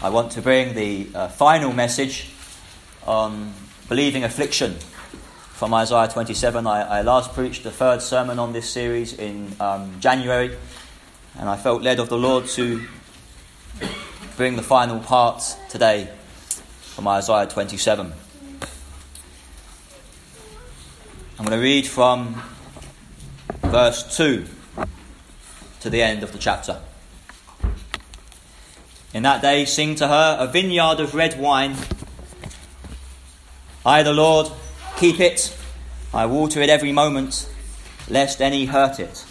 I want to bring the final message on believing affliction from Isaiah 27. I last preached the third sermon on this series in January, and I felt led of the Lord to bring the final part today from Isaiah 27. I'm going to read from verse 2 to the end of the chapter. In that day sing to her a vineyard of red wine. I, the Lord, keep it. I water it every moment, lest any hurt it.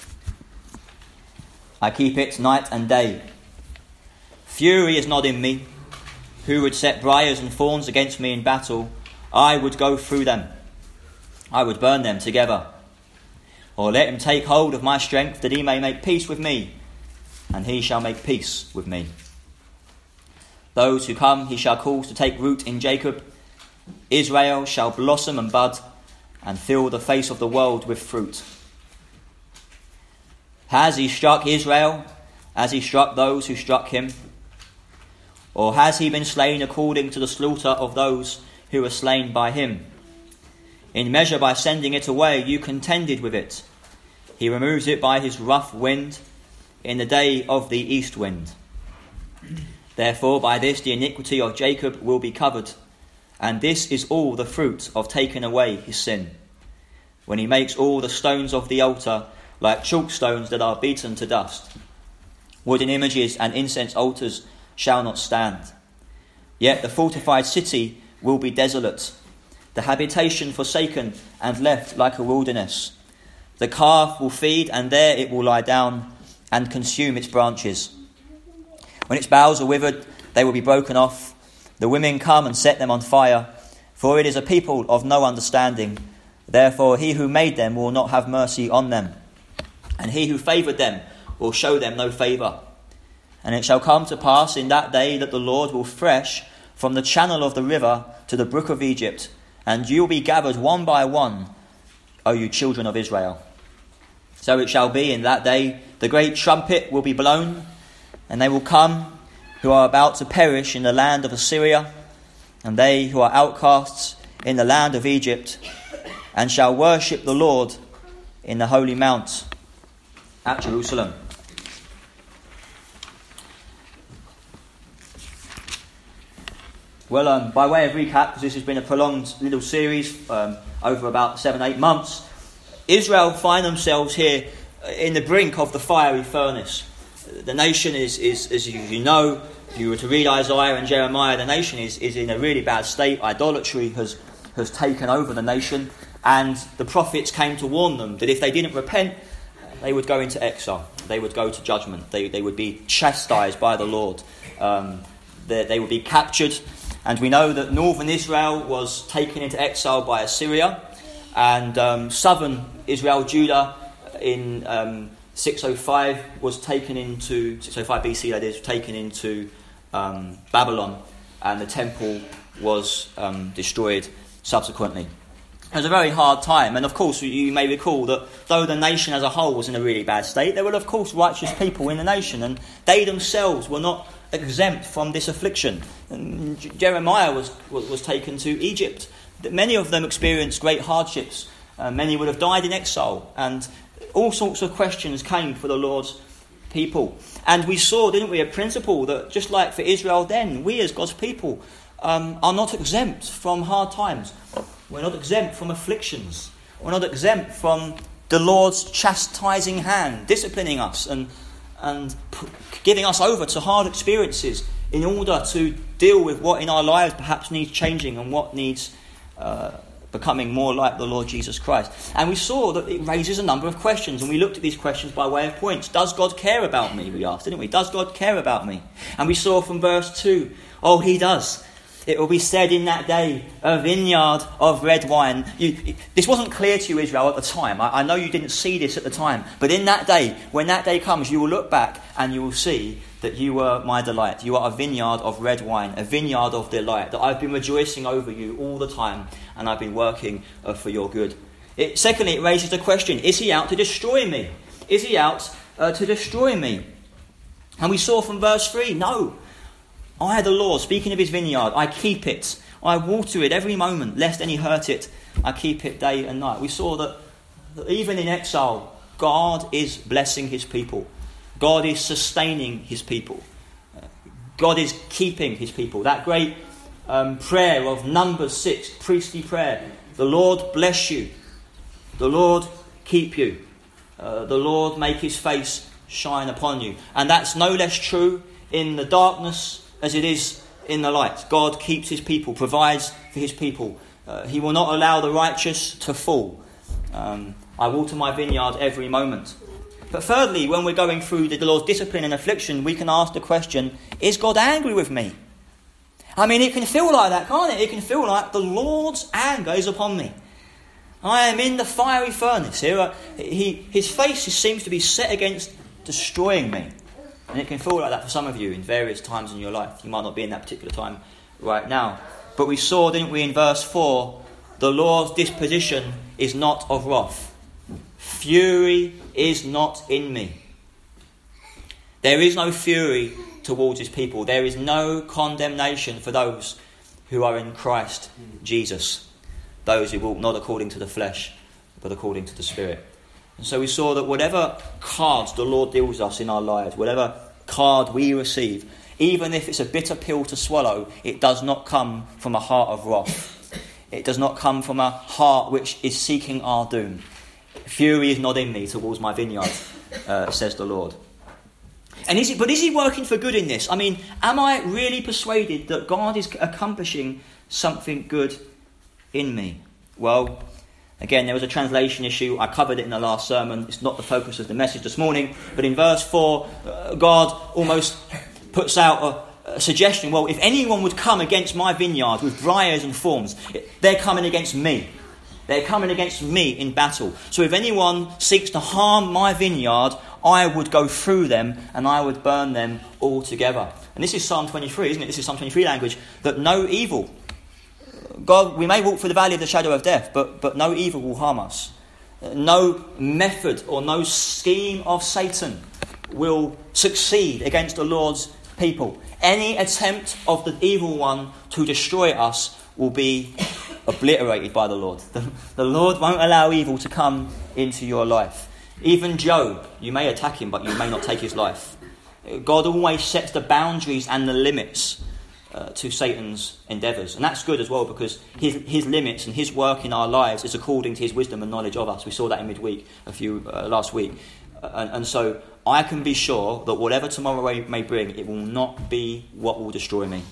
I keep it night and day. Fury is not in me. Who would set briars and thorns against me in battle? I would go through them. I would burn them together. Or let him take hold of my strength, that he may make peace with me, and he shall make peace with me. Those who come he shall cause to take root in Jacob. Israel shall blossom and bud, and fill the face of the world with fruit. Has he struck Israel as he struck those who struck him? Or has he been slain according to the slaughter of those who were slain by him? In measure by sending it away, you contended with it. He removes it by his rough wind in the day of the east wind. Therefore, by this the iniquity of Jacob will be covered, and this is all the fruit of taking away his sin. When he makes all the stones of the altar like chalk stones that are beaten to dust. Wooden images and incense altars shall not stand. Yet the fortified city will be desolate, the habitation forsaken and left like a wilderness. The calf will feed, and there it will lie down and consume its branches. When its boughs are withered, they will be broken off. The women come and set them on fire, for it is a people of no understanding. Therefore he who made them will not have mercy on them, and he who favoured them will show them no favour. And it shall come to pass in that day that the Lord will thresh from the channel of the river to the brook of Egypt, and you will be gathered one by one, O you children of Israel. So it shall be in that day, the great trumpet will be blown, and they will come who are about to perish in the land of Assyria, and they who are outcasts in the land of Egypt, and shall worship the Lord in the holy mount at Jerusalem. Well, by way of recap, because this has been a prolonged little series over about 7-8 months, Israel find themselves here in the brink of the fiery furnace. The nation is, as you know, if you were to read Isaiah and Jeremiah, the nation is in a really bad state. Idolatry has taken over the nation, and the prophets came to warn them that if they didn't repent, they would go into exile. They would go to judgment. They would be chastised by the Lord. They would be captured. And we know that northern Israel was taken into exile by Assyria, and southern Israel, Judah, in 605 was taken into 605 BC. That is taken into Babylon, and the temple was destroyed subsequently. It was a very hard time, and of course you may recall that though the nation as a whole was in a really bad state, there were of course righteous people in the nation, and they themselves were not exempt from this affliction. And Jeremiah was taken to Egypt. Many of them experienced great hardships. Many would have died in exile, and all sorts of questions came for the Lord's people. And we saw, didn't we, a principle that just like for Israel then, we as God's people are not exempt from hard times. We're not exempt from afflictions. We're not exempt from the Lord's chastising hand, disciplining us and giving us over to hard experiences in order to deal with what in our lives perhaps needs changing and what needs becoming more like the Lord Jesus Christ. And we saw that it raises a number of questions, and we looked at these questions by way of points. Does God care about me? We asked, didn't we? Does God care about me? And we saw from verse 2, oh, he does. It will be said in that day, a vineyard of red wine. This wasn't clear to you, Israel, at the time. I know you didn't see this at the time. But in that day, when that day comes, you will look back and you will see that you were my delight. You are a vineyard of red wine, a vineyard of delight, that I've been rejoicing over you all the time, and I've been working for your good. Secondly, it raises the question, is he out to destroy me? Is he out to destroy me? And we saw from verse 3, no. I, the Lord, speaking of his vineyard, I keep it. I water it every moment, lest any hurt it. I keep it day and night. We saw that even in exile, God is blessing his people. God is sustaining his people. God is keeping his people. That great prayer of Numbers 6, priestly prayer. The Lord bless you. The Lord keep you. The Lord make his face shine upon you. And that's no less true in the darkness as it is in the light. God keeps his people, provides for his people. He will not allow the righteous to fall. I water my vineyard every moment. But thirdly, when we're going through the Lord's discipline and affliction, we can ask the question, is God angry with me? I mean, it can feel like that, can't it? It can feel like the Lord's anger is upon me. I am in the fiery furnace here. His face seems to be set against destroying me. And it can feel like that for some of you in various times in your life. You might not be in that particular time right now. But we saw, didn't we, in verse 4, the Lord's disposition is not of wrath. Fury is not in me. There is no fury towards his people. There is no condemnation for those who are in Christ Jesus. Those who walk not according to the flesh, but according to the Spirit. And so we saw that whatever cards the Lord deals us in our lives, whatever card we receive, even if it's a bitter pill to swallow, it does not come from a heart of wrath. It does not come from a heart which is seeking our doom. Fury is not in me towards my vineyard, says the Lord. And is he working for good in this? I mean, am I really persuaded that God is accomplishing something good in me? Well, again, there was a translation issue. I covered it in the last sermon. It's not the focus of the message this morning. But in verse 4, God almost puts out a suggestion. Well, if anyone would come against my vineyard with briars and thorns, they're coming against me. They're coming against me in battle. So if anyone seeks to harm my vineyard, I would go through them and I would burn them all together. And this is Psalm 23, isn't it? This is Psalm 23 language, that no evil. God, we may walk through the valley of the shadow of death, but no evil will harm us. No method or no scheme of Satan will succeed against the Lord's people. Any attempt of the evil one to destroy us will be obliterated by the Lord. The Lord won't allow evil to come into your life. Even Job, you may attack him, but you may not take his life. God always sets the boundaries and the limits to Satan's endeavours. And that's good as well, because his limits and his work in our lives is according to his wisdom and knowledge of us. We saw that in midweek last week. And so I can be sure that whatever tomorrow may bring, it will not be what will destroy me.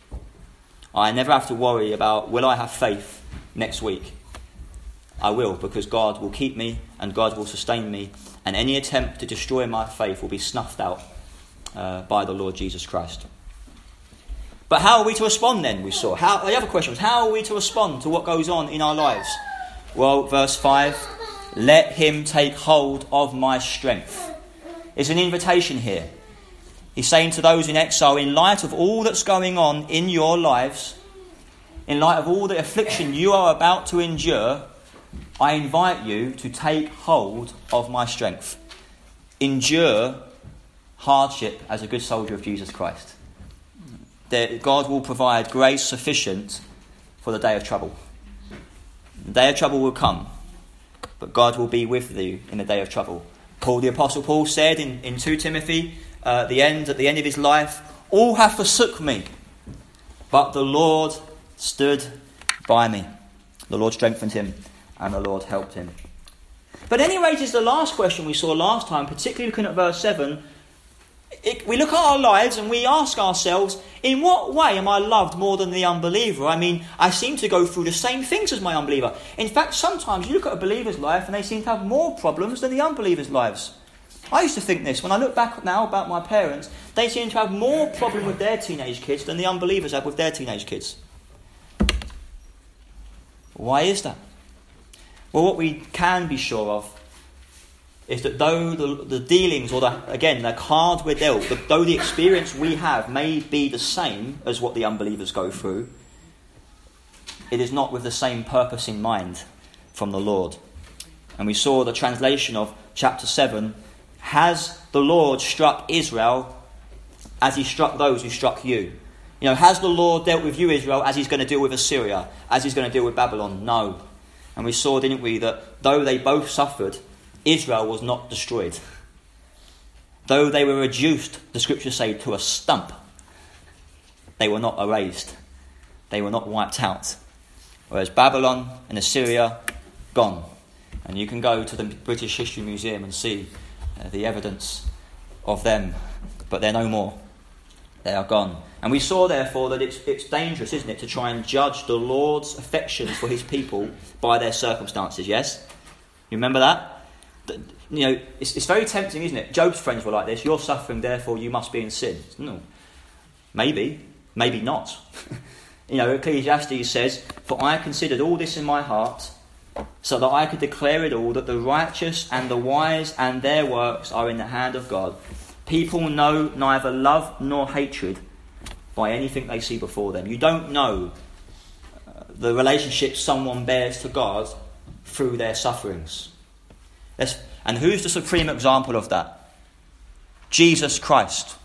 I never have to worry about, will I have faith next week? I will, because God will keep me and God will sustain me. And any attempt to destroy my faith will be snuffed out by the Lord Jesus Christ. But how are we to respond then, we saw? The other question was, how are we to respond to what goes on in our lives? Well, verse 5, let him take hold of my strength. It's an invitation here. He's saying to those in exile, in light of all that's going on in your lives, in light of all the affliction you are about to endure, I invite you to take hold of my strength. Endure hardship as a good soldier of Jesus Christ. God will provide grace sufficient for the day of trouble. The day of trouble will come, but God will be with you in the day of trouble. Paul, the Apostle Paul, said in 2 Timothy, at the end of his life, all have forsook me, but the Lord stood by me. The Lord strengthened him, and the Lord helped him. But then he raises the last question we saw last time, particularly looking at verse 7. We look at our lives and we ask ourselves, in what way am I loved more than the unbeliever? I mean, I seem to go through the same things as my unbeliever. In fact, sometimes you look at a believer's life and they seem to have more problems than the unbeliever's lives. I used to think this. When I look back now about my parents, they seem to have more problem with their teenage kids than the unbelievers have with their teenage kids. Why is that? Well, what we can be sure of is that though the dealings, or the card we're dealt, though the experience we have may be the same as what the unbelievers go through, it is not with the same purpose in mind from the Lord. And we saw the translation of chapter 7, has the Lord struck Israel as he struck those who struck you? Has the Lord dealt with you, Israel, as he's going to deal with Assyria, as he's going to deal with Babylon? No. And we saw, didn't we, that though they both suffered, Israel was not destroyed. Though they were reduced, the scriptures say, to a stump, they were not erased. They were not wiped out. Whereas Babylon and Assyria, gone. And you can go to the British History Museum and see the evidence of them. But they're no more. They are gone. And we saw, therefore, that it's dangerous, isn't it, to try and judge the Lord's affections for his people by their circumstances, yes? You remember that? It's very tempting, isn't it? Job's friends were like this. You're suffering, therefore you must be in sin. No. Maybe not. Ecclesiastes says, "For I considered all this in my heart, so that I could declare it all, that the righteous and the wise and their works are in the hand of God. People know neither love nor hatred by anything they see before them." You don't know the relationship someone bears to God through their sufferings. And who's the supreme example of that? Jesus Christ.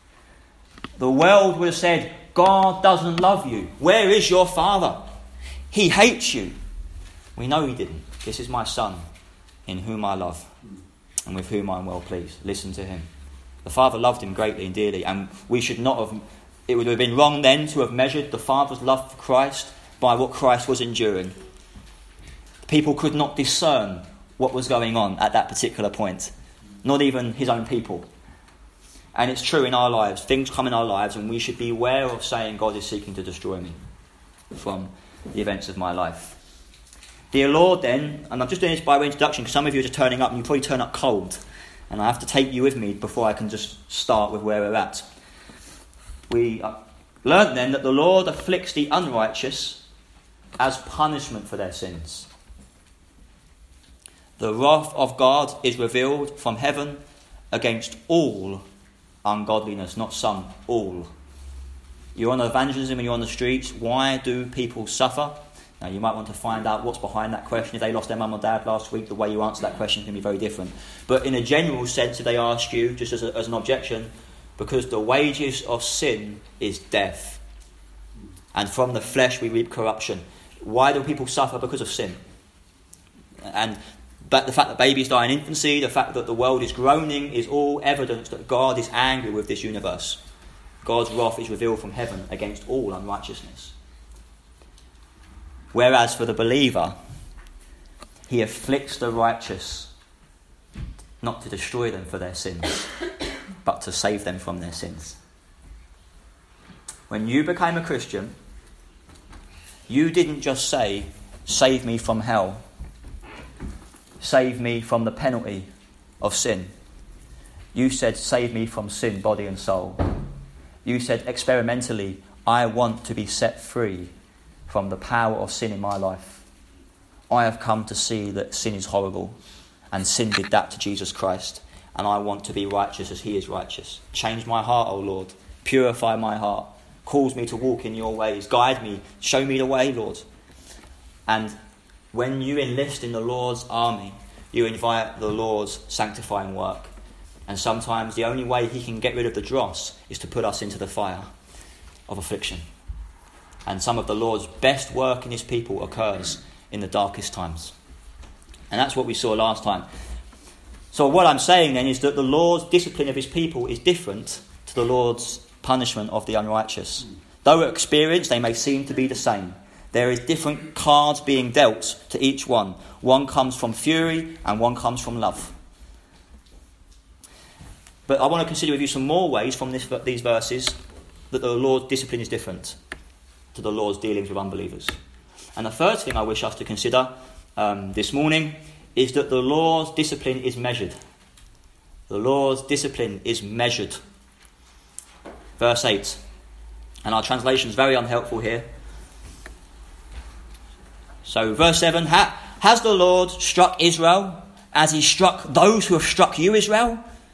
The world would have said, God doesn't love you. Where is your Father? He hates you. We know he didn't. This is my Son, in whom I love, and with whom I am well pleased. Listen to him. The Father loved him greatly and dearly, and we should not have... It would have been wrong then to have measured the Father's love for Christ by what Christ was enduring. People could not discern what was going on at that particular point. Not even his own people. And it's true in our lives. Things come in our lives, and we should be aware of saying, God is seeking to destroy me from the events of my life. Dear Lord, then, and I'm just doing this by way of introduction, because some of you are just turning up, and you probably turn up cold. And I have to take you with me before I can just start with where we're at. We learnt then that the Lord afflicts the unrighteous as punishment for their sins. The wrath of God is revealed from heaven against all ungodliness, not some, all. You're on evangelism and you're on the streets. Why do people suffer? Now, you might want to find out what's behind that question. If they lost their mum or dad last week, the way you answer that question can be very different. But in a general sense, if they ask you, just as an objection, because the wages of sin is death. And from the flesh we reap corruption. Why do people suffer? Because of sin. And but the fact that babies die in infancy, the fact that the world is groaning, is all evidence that God is angry with this universe. God's wrath is revealed from heaven against all unrighteousness. Whereas for the believer, he afflicts the righteous, not to destroy them for their sins, but to save them from their sins. When you became a Christian, you didn't just say, save me from hell. Save me from the penalty of sin. You said, save me from sin, body and soul. You said, experimentally, I want to be set free from the power of sin in my life. I have come to see that sin is horrible, and sin did that to Jesus Christ, and I want to be righteous as he is righteous. Change my heart, O Lord. Purify my heart. Cause me to walk in your ways. Guide me. Show me the way, Lord. And when you enlist in the Lord's army, you invite the Lord's sanctifying work. And sometimes the only way he can get rid of the dross is to put us into the fire of affliction. And some of the Lord's best work in his people occurs in the darkest times. And that's what we saw last time. So what I'm saying then is that the Lord's discipline of his people is different to the Lord's punishment of the unrighteous. Though at experience they may seem to be the same. There is different cards being dealt to each one. One comes from fury and one comes from love. But I want to consider with you some more ways from these verses that the Lord's discipline is different to the Lord's dealings with unbelievers. And the first thing I wish us to consider this morning is that the Lord's discipline is measured. The Lord's discipline is measured. Verse 8. And our translation is very unhelpful here. So verse 7, has the Lord struck Israel as he struck those who have struck you, Israel?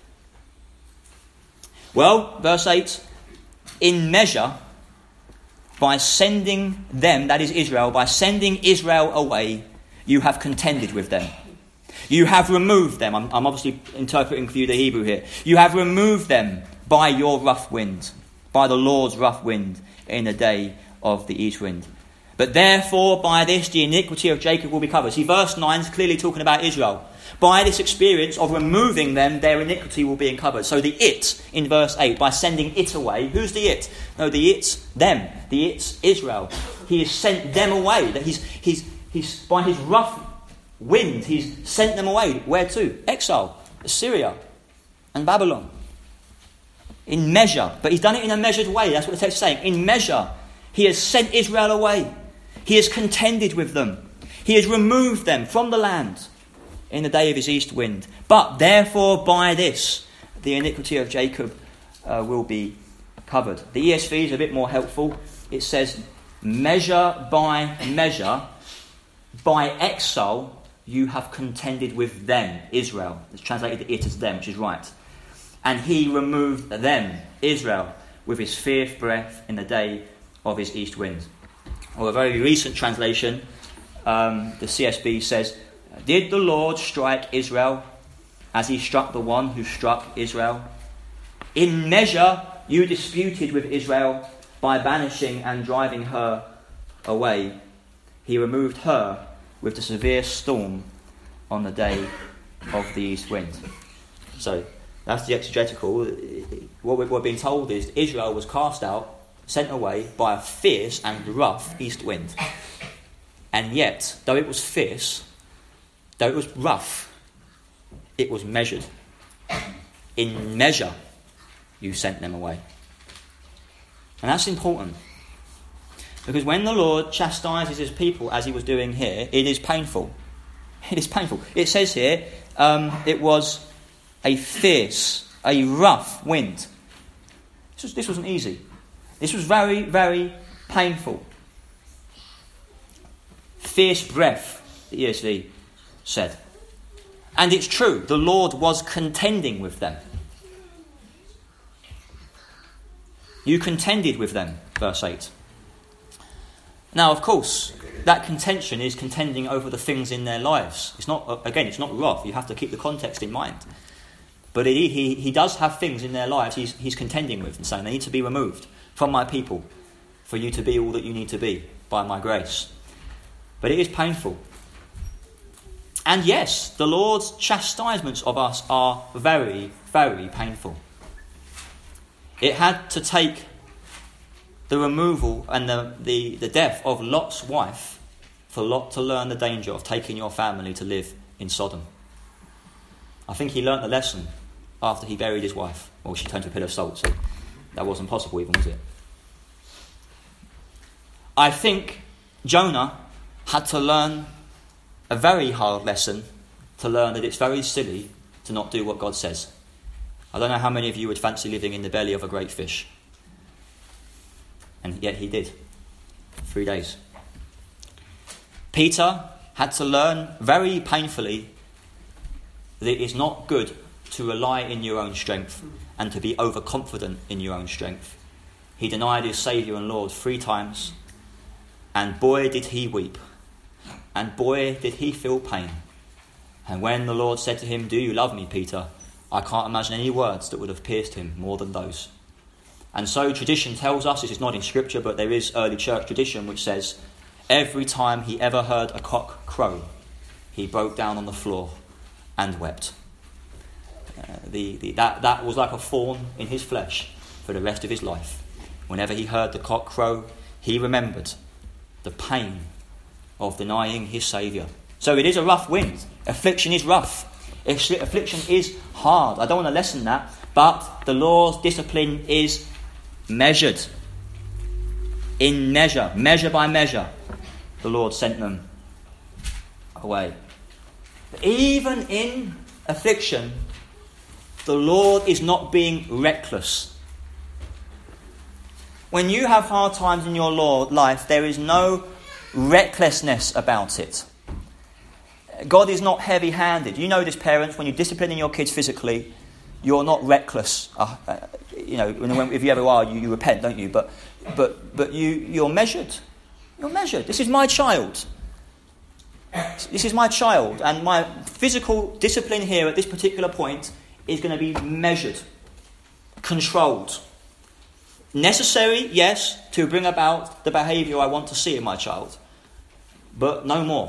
Well, verse 8, in measure, by sending them, that is Israel, by sending Israel away, you have contended with them. You have removed them. I'm obviously interpreting for you the Hebrew here. You have removed them by your rough wind, by the Lord's rough wind in the day of the east wind. But therefore by this the iniquity of Jacob will be covered. See, verse 9 is clearly talking about Israel. By this experience of removing them, their iniquity will be uncovered. So the it in verse 8, by sending it away, who's the it? No, the it's them. The it's Israel. He has sent them away. That he's by his rough wind, he's sent them away. Where to? Exile. Assyria and Babylon. In measure. But he's done it in a measured way. That's what the text is saying. In measure. He has sent Israel away. He has contended with them. He has removed them from the land in the day of his east wind. But therefore by this the iniquity of Jacob will be covered. The ESV is a bit more helpful. It says, measure, by exile you have contended with them, Israel. It's translated it as them, which is right. And he removed them, Israel, with his fierce breath in the day of his east wind. Or a very recent translation, the CSB says, did the Lord strike Israel as he struck the one who struck Israel? In measure you disputed with Israel by banishing and driving her away. He removed her with the severe storm on the day of the east wind. So that's the exegetical. What we're being told is Israel was cast out, sent away by a fierce and rough east wind. And yet, though it was fierce, though it was rough, it was measured. In measure, you sent them away. And that's important. Because when the Lord chastises his people, as he was doing here, it is painful. It is painful. It says here, it was a fierce, a rough wind. This wasn't easy. This was very, very painful. Fierce breath, the ESV said. And it's true, the Lord was contending with them. You contended with them, verse 8. Now, of course, that contention is contending over the things in their lives. It's not wrath. You have to keep the context in mind. But he does have things in their lives he's contending with and saying they need to be removed from my people for you to be all that you need to be by my grace. But it is painful. And yes, the Lord's chastisements of us are very, very painful. It had to take the removal and the death of Lot's wife for Lot to learn the danger of taking your family to live in Sodom. I think he learnt the lesson after he buried his wife. Well, she turned to a pillar of salt, so that wasn't possible even, was it? I think Jonah had to learn a very hard lesson to learn that it's very silly to not do what God says. I don't know how many of you would fancy living in the belly of a great fish. And yet he did. 3 days. Peter had to learn very painfully that it is not good to rely in your own strength and to be overconfident in your own strength. He denied his Saviour and Lord 3 times, and boy did he weep, and boy did he feel pain. And when the Lord said to him, "Do you love me, Peter?" I can't imagine any words that would have pierced him more than those. And so tradition tells us, this is not in scripture, but there is early church tradition which says, every time he ever heard a cock crow, he broke down on the floor and wept. That was like a thorn in his flesh for the rest of his life. Whenever he heard the cock crow, he remembered the pain of denying his Saviour. So it is a rough wind. Affliction is rough. Affliction is hard. I don't want to lessen that, but the Lord's discipline is measured. In measure by measure, the Lord sent them away. But even in affliction, the Lord is not being reckless. When you have hard times in your life, there is no recklessness about it. God is not heavy-handed. You know this, parents, when you're disciplining your kids physically, you're not reckless. If you ever are, you repent, don't you? But you're measured. You're measured. This is my child. This is my child, and my physical discipline here at this particular point is going to be measured, controlled. Necessary, yes, to bring about the behaviour I want to see in my child, but no more.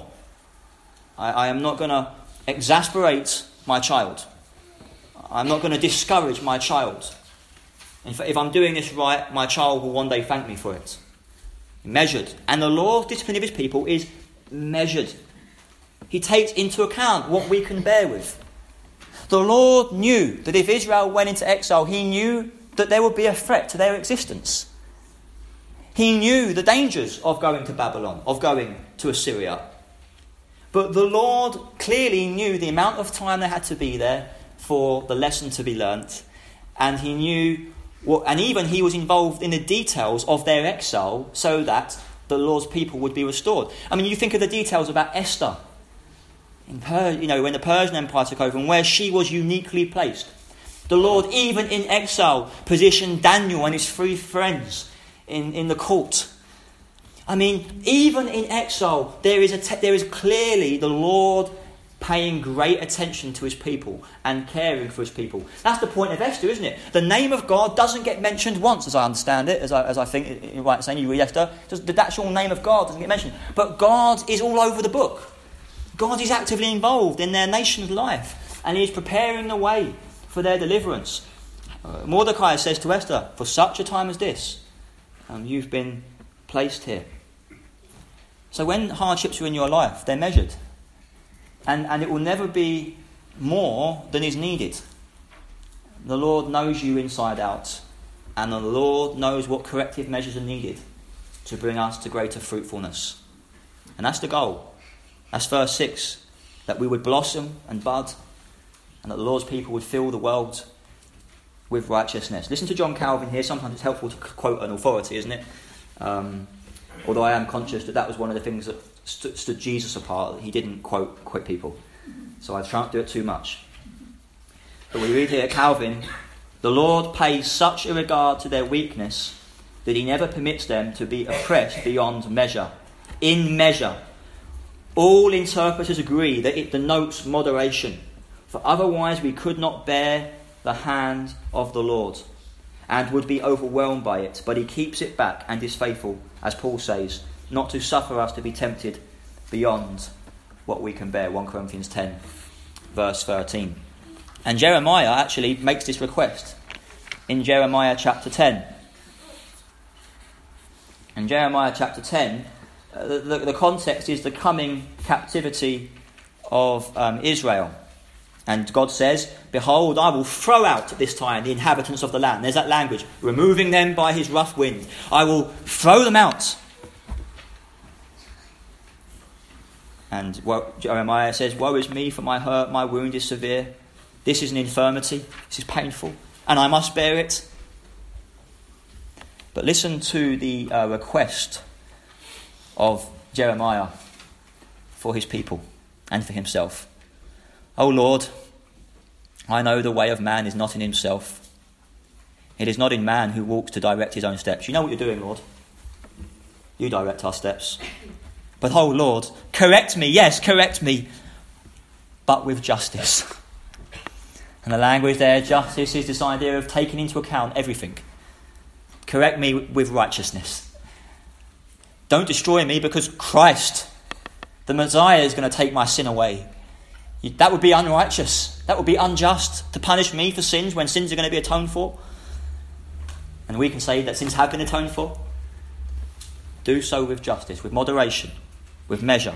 I am not going to exasperate my child. I'm not going to discourage my child. If I'm doing this right, my child will one day thank me for it. Measured. And the Lord's discipline of his people is measured. He takes into account what we can bear with. The Lord knew that if Israel went into exile, he knew that there would be a threat to their existence. He knew the dangers of going to Babylon, of going to Assyria. But the Lord clearly knew the amount of time they had to be there for the lesson to be learnt. And he knew and even he was involved in the details of their exile so that the Lord's people would be restored. I mean, you think of the details about Esther, when the Persian Empire took over and where she was uniquely placed. The Lord, even in exile, positioned Daniel and his 3 friends in the court. I mean, even in exile, there is clearly the Lord paying great attention to his people and caring for his people. That's the point of Esther, isn't it? The name of God doesn't get mentioned once, as I understand it, as I think you're right in saying you read Esther. The actual name of God doesn't get mentioned. But God is all over the book. God is actively involved in their nation's life, and he is preparing the way for their deliverance. Mordecai says to Esther, for such a time as this, you've been placed here. So when hardships are in your life, they're measured. And it will never be more than is needed. The Lord knows you inside out. And the Lord knows what corrective measures are needed to bring us to greater fruitfulness. And that's the goal. That's verse 6. That we would blossom and bud. And that the Lord's people would fill the world with righteousness. Listen to John Calvin here. Sometimes it's helpful to quote an authority, isn't it? Although I am conscious that was one of the things that stood Jesus apart. He didn't quote people. So I shan't do it too much. But we read here, Calvin, the Lord pays such a regard to their weakness that he never permits them to be oppressed beyond measure. In measure. All interpreters agree that it denotes moderation, for otherwise we could not bear the hand of the Lord and would be overwhelmed by it. But he keeps it back and is faithful, as Paul says, not to suffer us to be tempted beyond what we can bear. 1 Corinthians 10, verse 13. And Jeremiah actually makes this request in Jeremiah chapter 10. In Jeremiah chapter 10, the context is the coming captivity of Israel. And God says, behold, I will throw out at this time the inhabitants of the land. There's that language, removing them by his rough wind. I will throw them out. And Jeremiah says, woe is me, for my hurt, my wound is severe. This is an infirmity, this is painful, and I must bear it. But listen to the request of Jeremiah for his people and for himself. O Lord, I know the way of man is not in himself. It is not in man who walks to direct his own steps. You know what you're doing, Lord. You direct our steps. But, oh Lord, correct me, yes, correct me, but with justice. And the language there, justice, is this idea of taking into account everything. Correct me with righteousness. Don't destroy me because Christ, the Messiah, is going to take my sin away. That would be unrighteous. That would be unjust to punish me for sins when sins are going to be atoned for. And we can say that sins have been atoned for. Do so with justice, with moderation, with measure.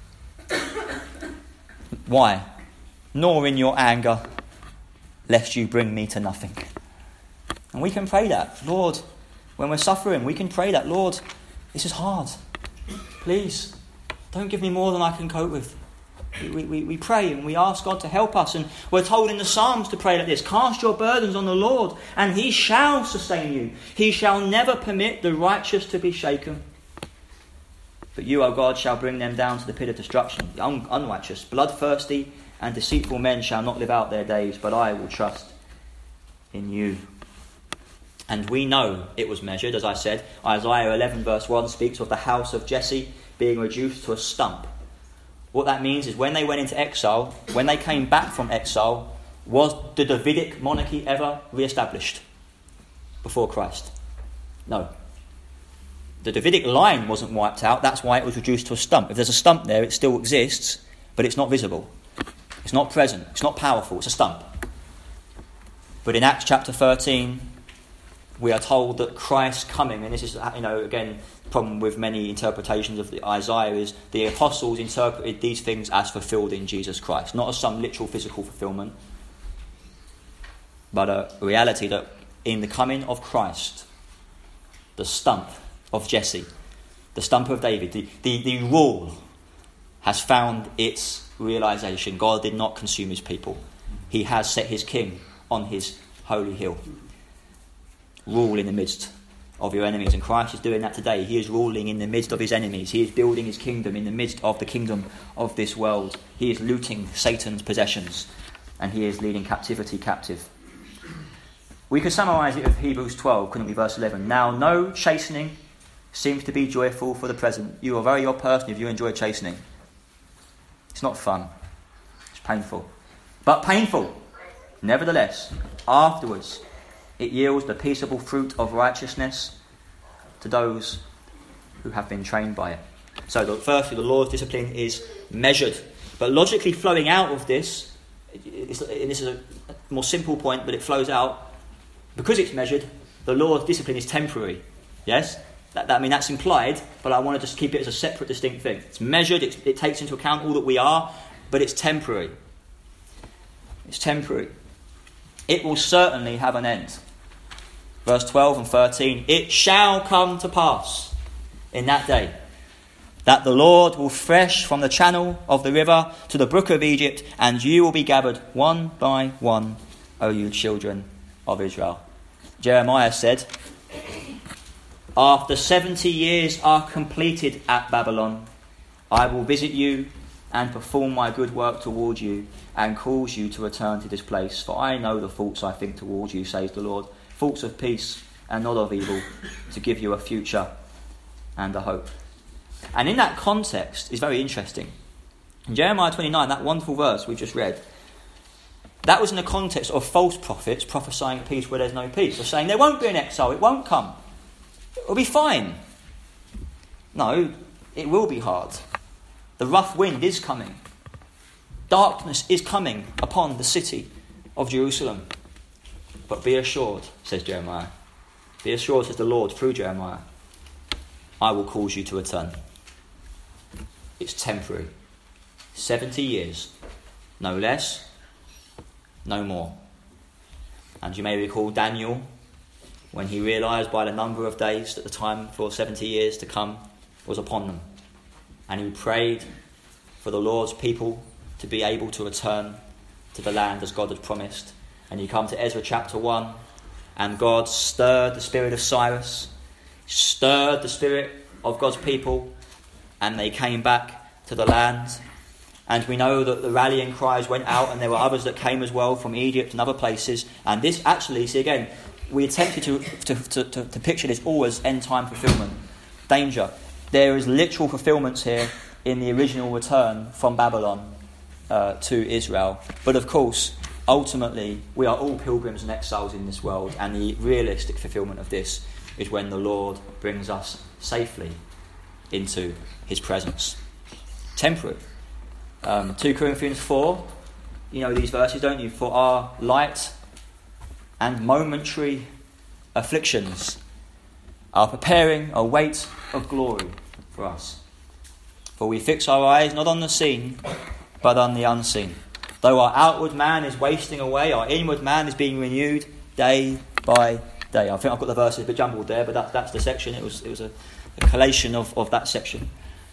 Why? Nor in your anger, lest you bring me to nothing. And we can pray that. Lord, when we're suffering, we can pray that. Lord, this is hard. Please, don't give me more than I can cope with. We pray and we ask God to help us. And we're told in the Psalms to pray like this. Cast your burdens on the Lord, and he shall sustain you. He shall never permit the righteous to be shaken. But you, O God, shall bring them down to the pit of destruction. The unrighteous, bloodthirsty and deceitful men shall not live out their days, but I will trust in you. And we know it was measured, as I said. Isaiah 11 verse 1 speaks of the house of Jesse being reduced to a stump. What that means is when they went into exile, when they came back from exile, was the Davidic monarchy ever re-established before Christ? No. The Davidic line wasn't wiped out. That's why it was reduced to a stump. If there's a stump there, it still exists, but it's not visible. It's not present. It's not powerful. It's a stump. But in Acts chapter 13, we are told that Christ's coming, and this is, again, the problem with many interpretations of the Isaiah is the apostles interpreted these things as fulfilled in Jesus Christ, not as some literal physical fulfillment, but a reality that in the coming of Christ, the stump of Jesse, the stump of David, the rule has found its realization. God did not consume his people. He has set his king on his holy hill. Rule in the midst of your enemies. And Christ is doing that today. He is ruling in the midst of his enemies. He is building his kingdom in the midst of the kingdom of this world. He is looting Satan's possessions, and he is leading captivity captive. We could summarise it with Hebrews 12, couldn't we? Verse 11. Now no chastening seems to be joyful for the present. You are a very odd person if you enjoy chastening. It's not fun. It's painful. But painful. Nevertheless, afterwards, it yields the peaceable fruit of righteousness to those who have been trained by it. So firstly, the Lord's discipline is measured. But logically flowing out of this, and this is a more simple point, but it flows out, because it's measured, the Lord's discipline is temporary. Yes? That's implied, but I want to just keep it as a separate, distinct thing. It's measured, it takes into account all that we are, but it's temporary. It's temporary. It will certainly have an end. Verse 12 and 13, it shall come to pass in that day that the Lord will thresh from the channel of the river to the brook of Egypt, and you will be gathered one by one, O you children of Israel. Jeremiah said, after 70 years are completed at Babylon, I will visit you and perform my good work toward you and cause you to return to this place. For I know the thoughts I think toward you, says the Lord, thoughts of peace and not of evil, to give you a future and a hope. And in that context is very interesting. In Jeremiah 29, that wonderful verse we've just read, that was in the context of false prophets prophesying peace where there's no peace. They're saying there won't be an exile, it won't come. It'll be fine. No, it will be hard. The rough wind is coming. Darkness is coming upon the city of Jerusalem. But be assured, says Jeremiah. Be assured, says the Lord through Jeremiah, I will cause you to return. It's temporary. 70 years. No less, no more. And you may recall Daniel, when he realised by the number of days that the time for 70 years to come was upon them. And he prayed for the Lord's people to be able to return to the land as God had promised. And you come to Ezra chapter 1, and God stirred the spirit of Cyrus, stirred the spirit of God's people, and they came back to the land. And we know that the rallying cries went out, and there were others that came as well from Egypt and other places. And this actually, see again, we attempted to picture this all as end-time fulfillment. Danger. There is literal fulfillments here in the original return from Babylon to Israel. But of course, ultimately, we are all pilgrims and exiles in this world, and the realistic fulfillment of this is when the Lord brings us safely into his presence. Temporary. 2 Corinthians 4, you know these verses, don't you? For our light and momentary afflictions are preparing a weight of glory for us. For we fix our eyes not on the seen, but on the unseen. Though our outward man is wasting away, our inward man is being renewed day by day. I think I've got the verses a bit jumbled there, but that's the section. It was a collation of that section.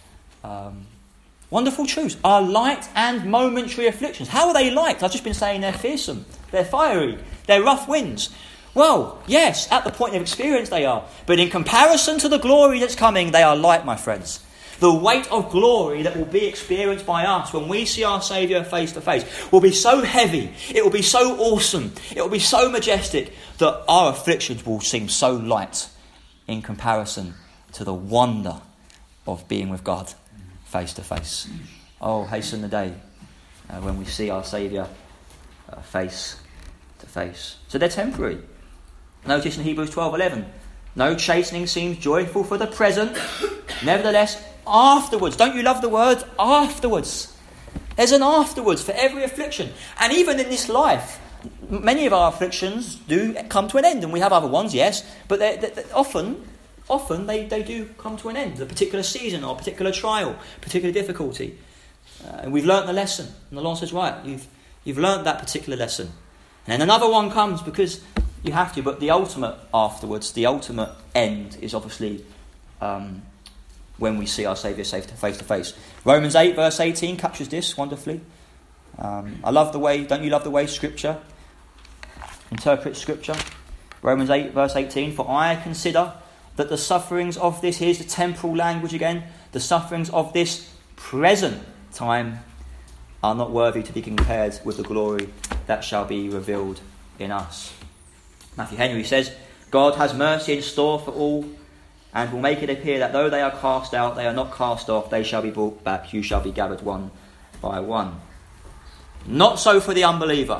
Wonderful truths. Our light and momentary afflictions. How are they light? I've just been saying they're fearsome. They're fiery. They're rough winds. Well, yes, at the point of experience they are. But in comparison to the glory that's coming, they are light, my friends. The weight of glory that will be experienced by us when we see our Saviour face to face will be so heavy, it will be so awesome, it will be so majestic that our afflictions will seem so light in comparison to the wonder of being with God face to face. Oh, hasten the day when we see our Saviour face to face. So they're temporary. Notice in Hebrews 12:11, No chastening seems joyful for the present. Nevertheless, afterwards. Don't you love the word afterwards? There's an afterwards for every affliction. And even in this life, many of our afflictions do come to an end. And we have other ones, yes. But often they do come to an end. A particular season or a particular trial, particular difficulty. And we've learnt the lesson. And the Lord says, right, you've learnt that particular lesson. And then another one comes because you have to. But the ultimate afterwards, the ultimate end is obviously when we see our Saviour face to face. Romans 8 verse 18 captures this wonderfully. I love the way, don't you love the way Scripture interprets Scripture? Romans 8 verse 18, for I consider that the sufferings of this, here's the temporal language again, the sufferings of this present time are not worthy to be compared with the glory that shall be revealed in us. Matthew Henry says, God has mercy in store for all, and will make it appear that though they are cast out, they are not cast off, they shall be brought back, you shall be gathered one by one. Not so for the unbeliever.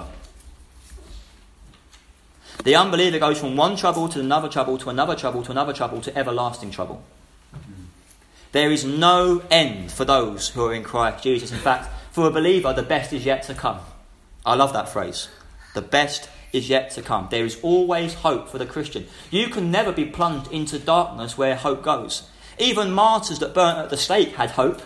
The unbeliever goes from one trouble to another trouble to another trouble to another trouble to everlasting trouble. There is no end for those who are in Christ Jesus. In fact, for a believer, the best is yet to come. I love that phrase. The best is yet to come. There is always hope for the Christian. You can never be plunged into darkness where hope goes. Even martyrs that burnt at the stake had hope.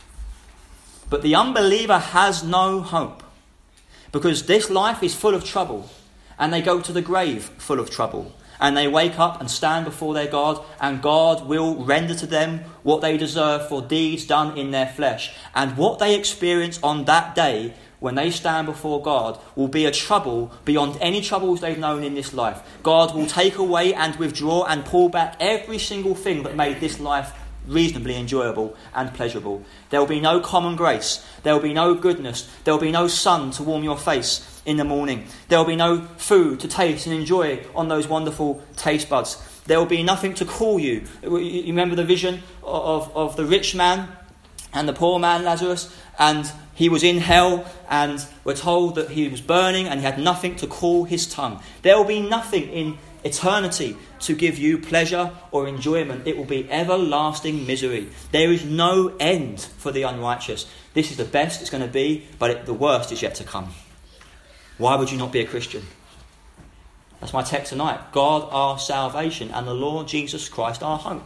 But the unbeliever has no hope. Because this life is full of trouble. And they go to the grave full of trouble. And they wake up and stand before their God, and God will render to them what they deserve for deeds done in their flesh. And what they experience on that day, when they stand before God, will be a trouble beyond any troubles they've known in this life. God will take away and withdraw and pull back every single thing that made this life reasonably enjoyable and pleasurable. There will be no common grace. There will be no goodness. There will be no sun to warm your face in the morning. There will be no food to taste and enjoy on those wonderful taste buds. There will be nothing to call you. You remember the vision of the rich man and the poor man Lazarus, and he was in hell, and we're told that he was burning and he had nothing to call his tongue. There will be nothing in eternity to give you pleasure or enjoyment. It will be everlasting misery. There is no end for the unrighteous. This is the best it's going to be, but the worst is yet to come. Why would you not be a Christian? That's my text tonight. God our salvation and the Lord Jesus Christ our hope.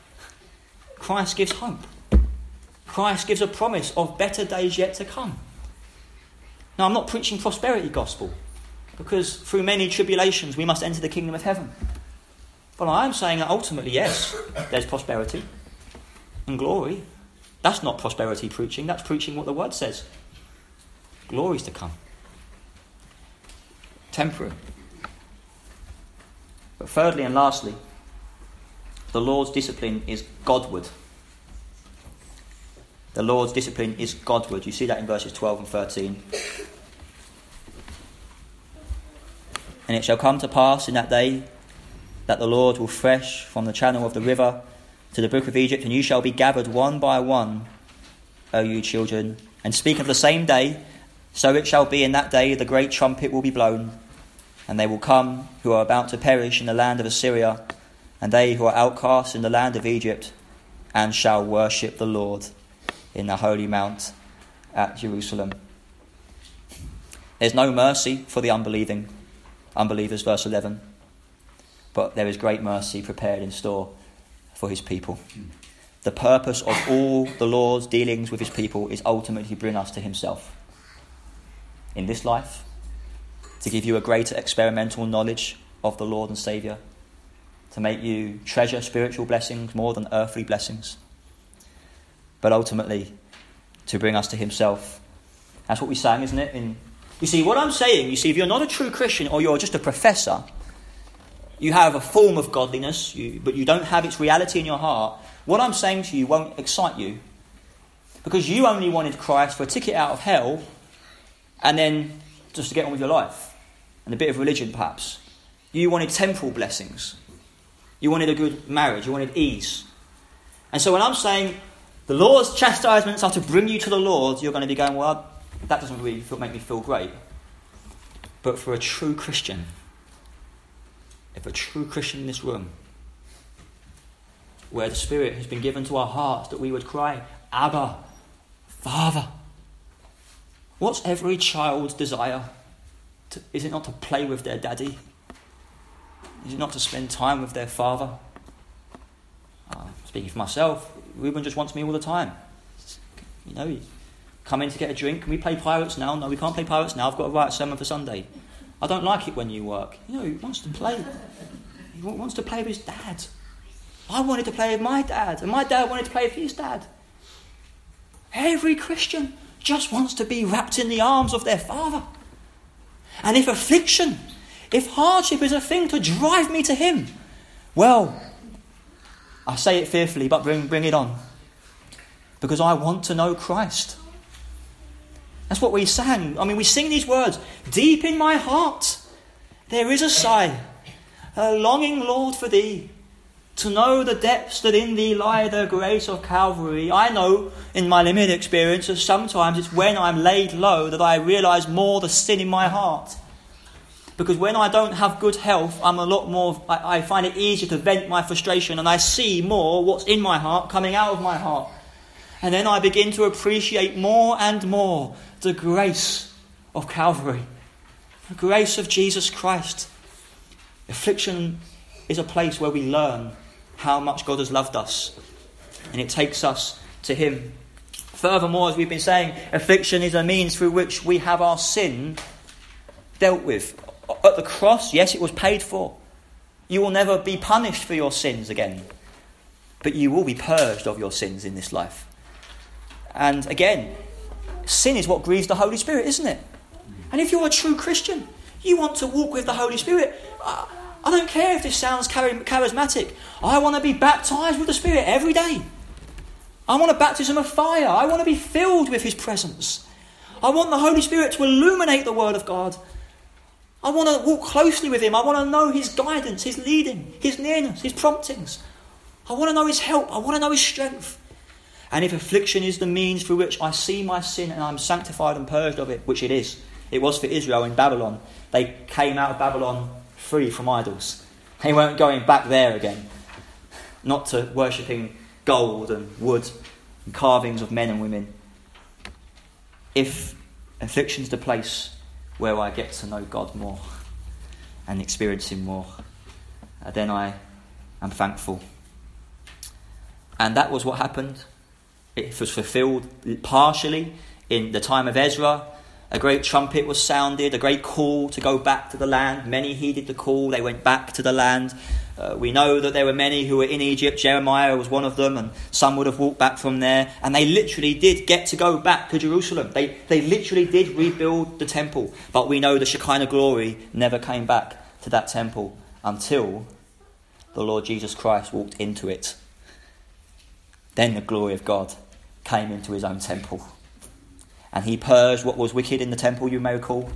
Christ gives hope. Christ gives a promise of better days yet to come. Now, I'm not preaching prosperity gospel, because through many tribulations we must enter the kingdom of heaven. But I am saying that ultimately, yes, there's prosperity and glory. That's not prosperity preaching. That's preaching what the word says. Glory's to come. Temporary. But thirdly and lastly, the Lord's discipline is Godward. The Lord's discipline is Godward. You see that in verses 12 and 13. And it shall come to pass in that day that the Lord will thresh from the channel of the river to the brook of Egypt, and you shall be gathered one by one, O you children, and speak of the same day. So it shall be in that day the great trumpet will be blown, and they will come who are about to perish in the land of Assyria, and they who are outcast in the land of Egypt, and shall worship the Lord in the holy mount at Jerusalem. There's no mercy for the unbelievers, verse 11. But there is great mercy prepared in store for his people. The purpose of all the Lord's dealings with his people is ultimately to bring us to himself. In this life, to give you a greater experimental knowledge of the Lord and Saviour, to make you treasure spiritual blessings more than earthly blessings, but ultimately to bring us to himself. That's what we sang, isn't it? You see, what I'm saying, if you're not a true Christian or you're just a professor, you have a form of godliness, but you don't have its reality in your heart, what I'm saying to you won't excite you. Because you only wanted Christ for a ticket out of hell, and then just to get on with your life. And a bit of religion, perhaps. You wanted temporal blessings. You wanted a good marriage. You wanted ease. And so when I'm saying the Lord's chastisements are to bring you to the Lord, you're going to be going, well, that doesn't really make me feel great. But for a true Christian, if a true Christian in this room where the Spirit has been given to our hearts, that we would cry, Abba, Father. What's every child's desire? Is it not to play with their daddy? Is it not to spend time with their father? Speaking for myself, Reuben just wants me all the time. You know, he's come in to get a drink. Can we play Pirates now? No, we can't play Pirates now. I've got to write a sermon for Sunday. I don't like it when you work. You know, he wants to play. He wants to play with his dad. I wanted to play with my dad, and my dad wanted to play with his dad. Every Christian just wants to be wrapped in the arms of their father. And if affliction, if hardship is a thing to drive me to him, well, I say it fearfully, but bring it on. Because I want to know Christ. That's what we sang. I mean, we sing these words. Deep in my heart, there is a sigh, a longing, Lord, for thee, to know the depths that in thee lie, the grace of Calvary. I know in my limited experience that sometimes it's when I'm laid low that I realise more the sin in my heart. Because when I don't have good health, I find it easier to vent my frustration, and I see more what's in my heart coming out of my heart. And then I begin to appreciate more and more the grace of Calvary, the grace of Jesus Christ. Affliction is a place where we learn how much God has loved us, and it takes us to him. Furthermore, as we've been saying, affliction is a means through which we have our sin dealt with. At the cross, yes, it was paid for. You will never be punished for your sins again, but you will be purged of your sins in this life. And again, sin is what grieves the Holy Spirit, isn't it? And if you're a true Christian, you want to walk with the Holy Spirit. I don't care if this sounds charismatic. I want to be baptised with the Spirit every day. I want a baptism of fire. I want to be filled with his presence. I want the Holy Spirit to illuminate the Word of God. I want to walk closely with him. I want to know his guidance, his leading, his nearness, his promptings. I want to know his help. I want to know his strength. And if affliction is the means through which I see my sin and I'm sanctified and purged of it, which it is. It was for Israel in Babylon. They came out of Babylon free from idols. They weren't going back there again. Not to worshipping gold and wood and carvings of men and women. If affliction's the place where I get to know God more and experience him more, then I am thankful. And that was what happened. It was fulfilled partially in the time of Ezra. A great trumpet was sounded, a great call to go back to the land. Many heeded the call, they went back to the land. We know that there were many who were in Egypt. Jeremiah was one of them, and some would have walked back from there. And they literally did get to go back to Jerusalem. They literally did rebuild the temple. But we know the Shekinah glory never came back to that temple until the Lord Jesus Christ walked into it. Then the glory of God came into his own temple. And he purged what was wicked in the temple, you may recall.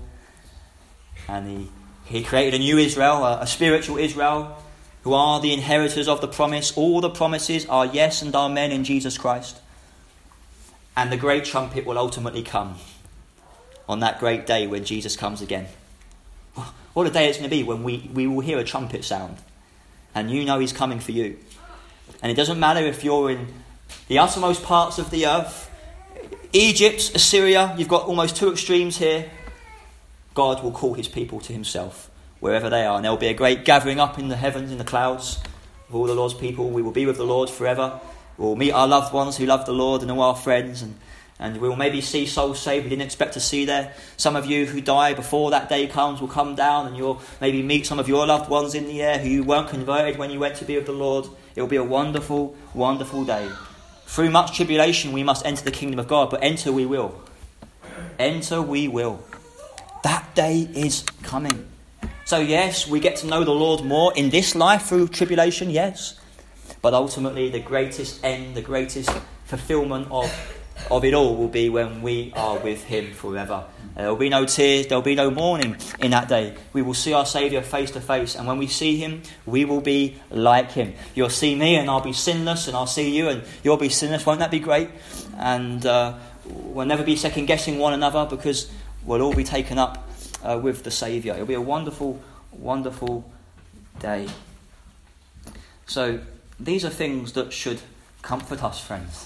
And he created a new Israel, a spiritual Israel, who are the inheritors of the promise. All the promises are yes and amen in Jesus Christ. And the great trumpet will ultimately come on that great day when Jesus comes again. What a day it's going to be when we will hear a trumpet sound. And you know he's coming for you. And it doesn't matter if you're in the uttermost parts of the earth, Egypt, Assyria, you've got almost two extremes here. God will call his people to himself wherever they are. And there will be a great gathering up in the heavens, in the clouds, of all the Lord's people. We will be with the Lord forever. We'll meet our loved ones who love the Lord and all our friends. And we'll maybe see souls saved we didn't expect to see there. Some of you who die before that day comes will come down, and you'll maybe meet some of your loved ones in the air who you weren't converted when you went to be with the Lord. It will be a wonderful, wonderful day. Through much tribulation we must enter the kingdom of God, but enter we will. Enter we will. That day is coming. So yes, we get to know the Lord more in this life through tribulation, yes. But ultimately the greatest end, the greatest fulfillment of it all will be when we are with him forever. There will be no tears, there will be no mourning in that day. We will see our Saviour face to face, and when we see him, we will be like him. You'll see me and I'll be sinless, and I'll see you and you'll be sinless. Won't that be great? And we'll never be second guessing one another, because we'll all be taken up with the Saviour. It'll be a wonderful, wonderful day. So these are things that should comfort us, friends.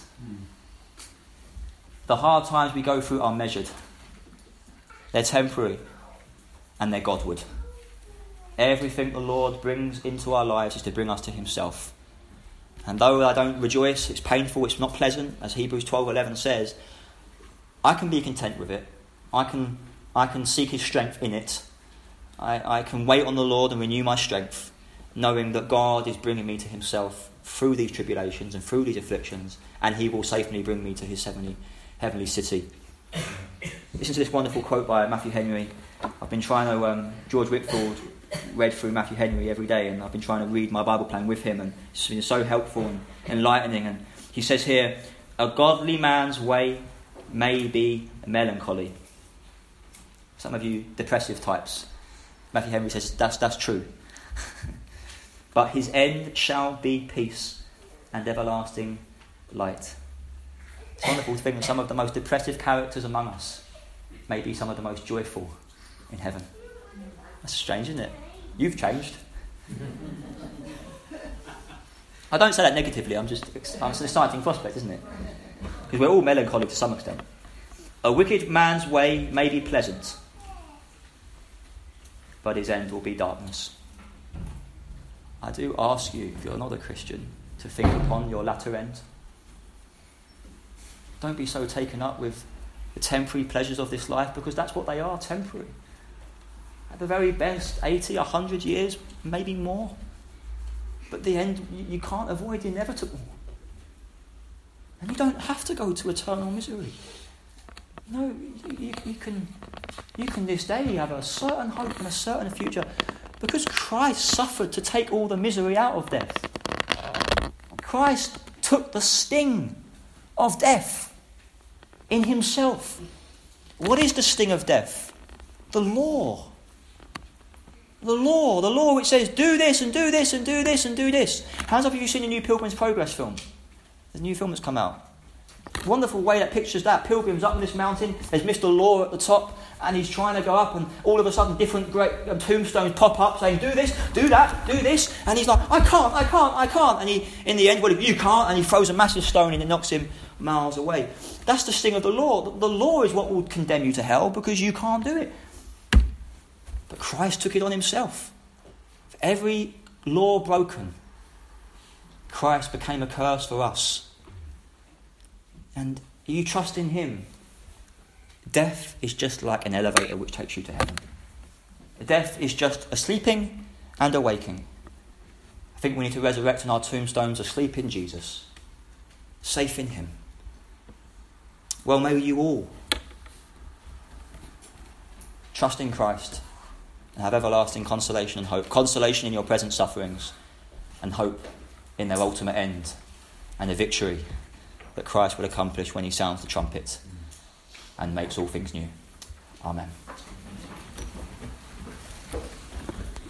The hard times we go through are measured. They're temporary and they're Godward. Everything the Lord brings into our lives is to bring us to himself. And though I don't rejoice, it's painful, it's not pleasant, as Hebrews 12:11 says, I can be content with it. I can seek his strength in it. I can wait on the Lord and renew my strength, knowing that God is bringing me to himself through these tribulations and through these afflictions, and he will safely bring me to his heavenly city. Listen to this wonderful quote by Matthew Henry. I've been trying to, George Whitfield read through Matthew Henry every day, and I've been trying to read my Bible plan with him, and it's been so helpful and enlightening. And he says here, a godly man's way may be melancholy. Some of you depressive types, Matthew Henry says that's true. But his end shall be peace and everlasting light. It's a wonderful thing that some of the most depressive characters among us may be some of the most joyful in heaven. That's strange, isn't it? You've changed. I don't say that negatively, I'm an exciting prospect, isn't it? Because we're all melancholy to some extent. A wicked man's way may be pleasant, but his end will be darkness. I do ask you, if you're not a Christian, to think upon your latter end. Don't be so taken up with the temporary pleasures of this life, because that's what they are, temporary. At the very best, 80, 100 years, maybe more. But the end, you can't avoid the inevitable. And you don't have to go to eternal misery. No, you can this day have a certain hope and a certain future, because Christ suffered to take all the misery out of death. Christ took the sting of death in himself. What is the sting of death? The law. The law which says do this and do this and do this and do this. Hands up if you've seen the new Pilgrim's Progress film. There's a new film that's come out. Wonderful way that pictures that. Pilgrim's up on this mountain, there's Mr. Law at the top, and he's trying to go up, and all of a sudden different great tombstones pop up saying do this, do that, do this, and he's like, I can't, and he, in the end, well, you can't, and he throws a massive stone and it knocks him miles away. That's the sting of the law. The law is what will condemn you to hell, because you can't do it. But Christ took it on himself. For every law broken, Christ became a curse for us. And you trust in him. Death is just like an elevator which takes you to heaven. Death is just a sleeping and a waking. I think we need to resurrect on our tombstones asleep in Jesus, safe in him. Well, may you all trust in Christ and have everlasting consolation and hope. Consolation in your present sufferings, and hope in their ultimate end and the victory that Christ will accomplish when he sounds the trumpet and makes all things new. Amen.